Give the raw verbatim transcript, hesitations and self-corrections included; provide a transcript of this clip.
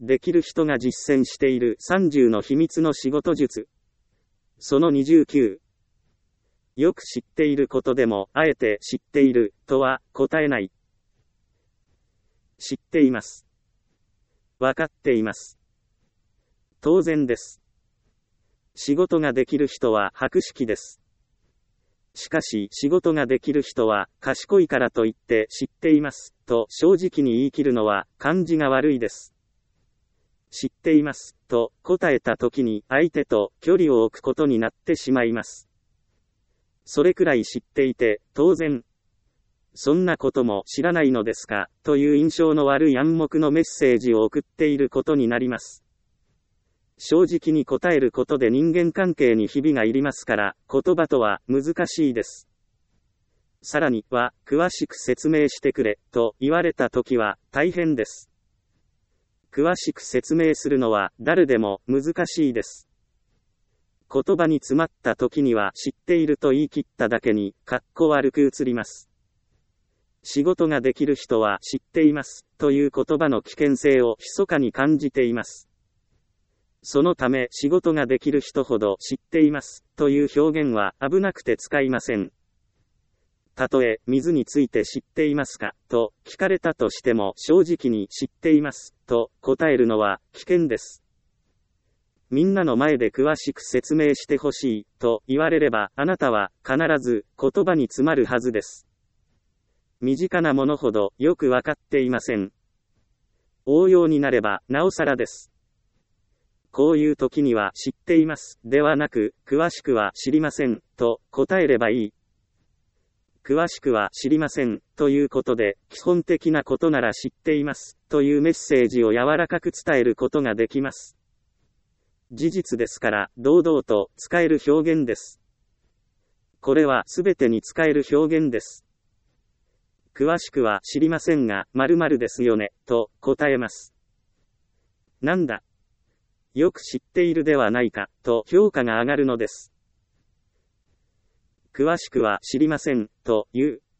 できる人が実践しているさんじゅうの秘密の仕事術。そのにじゅうきゅう。よく知っていることでも、あえて知っている、とは、答えない。知っています。わかっています。当然です。仕事ができる人は博識です。しかし、仕事ができる人は、賢いからといって、知っています、と正直に言い切るのは、感じが悪いです。知っています、と答えたときに、相手と距離を置くことになってしまいます。それくらい知っていて、当然、そんなことも知らないのですか、という印象の悪い暗黙のメッセージを送っていることになります。正直に答えることで人間関係にひびがいりますから、言葉とは難しいです。さらには、詳しく説明してくれ、と言われたときは、大変です。詳しく説明するのは、誰でも難しいです。言葉に詰まったときには、知っていると言い切っただけに、かっこ悪く映ります。仕事ができる人は、知っています、という言葉の危険性を密かに感じています。そのため仕事ができる人ほど知っていますという表現は危なくて使いません。たとえ水について知っていますかと聞かれたとしても正直に知っていますと答えるのは危険です。みんなの前で詳しく説明してほしいと言われればあなたは必ず言葉に詰まるはずです。身近なものほどよくわかっていません。応用になればなおさらです。こういう時には知っていますではなく、詳しくは知りませんと答えればいい。詳しくは知りませんということで、基本的なことなら知っていますというメッセージを柔らかく伝えることができます。事実ですから、堂々と使える表現です。これはすべてに使える表現です。詳しくは知りませんが、〇〇ですよねと答えます。なんだ。よく知っているではないか、と評価が上がるのです。詳しくは知りません、という。